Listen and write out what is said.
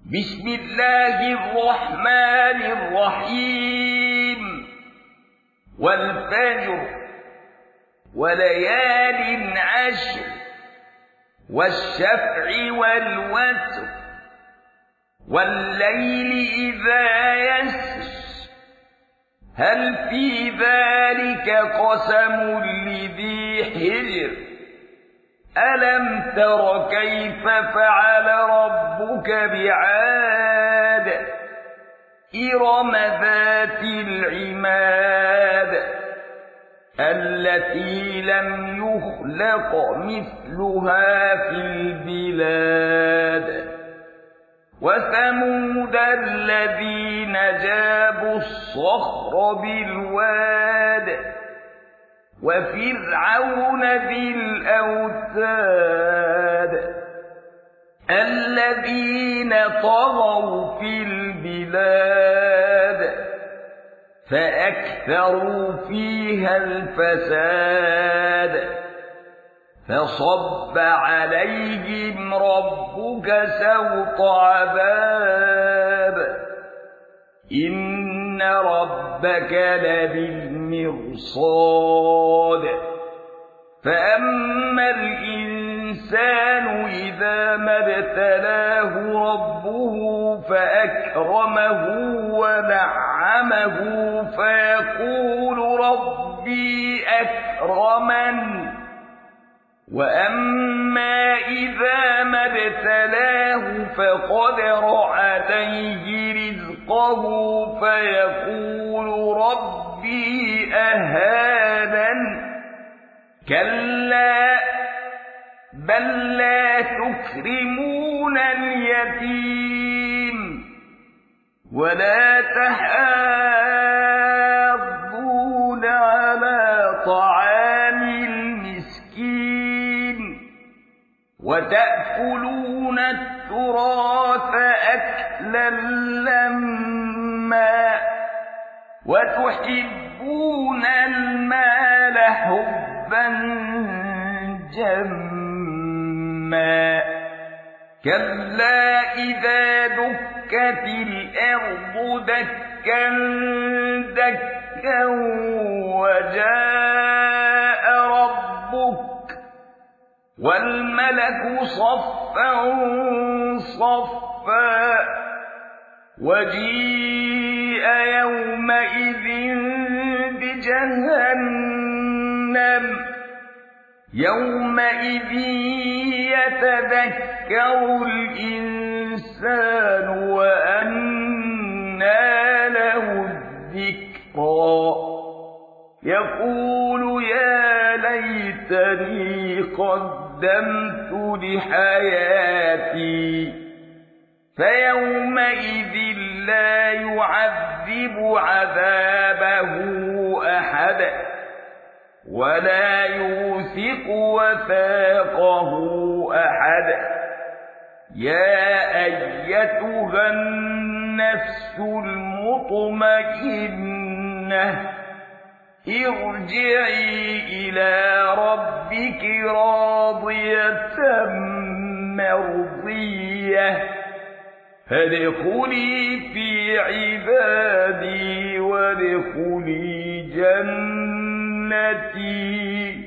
بسم الله الرحمن الرحيم والفجر وليال عشر والشفع والوتر والليل إذا يسر هل في ذلك قسم لذي حجر ألم تر كيف فعل ربك بعاد إرم ذات العماد التي لم يخلق مثلها في البلاد وثمود الذين جابوا الصخر بالواد وفرعون ذي الأوتاد الذين طغوا في البلاد فأكثروا فيها الفساد فصب عليهم ربك سوط عذاب إن ربك لبالمرصاد فأما الإنسان إذا ما ابتلاه ربه فأكرمه ونعمه فيقول ربي أكرمن وأما إذا ما ابتلاه فقدر عليه رزقه فيقول ربي أهانن كلا بل لا تكرمون اليتيم ولا تحاضون على طعام المسكين وتأكلون التراث أكلا لما وتحبون المال حبا جما كلا إذا دكت الأرض دكا دكا وجاء ربك والملك صفا صفا وجيء يومئذ بجهنم يومئذ يتذكر الإنسان وأنى له الذكرى يقول يا ليتني قدمت لحياتي فيومئذ لا يعذب عذابه أحد ولا يوثق وثاقه أحد يا أيتها النفس المطمئنة ارجعي إلى ربك راضية مرضية فادخلي في عبادي وادخلي جنتي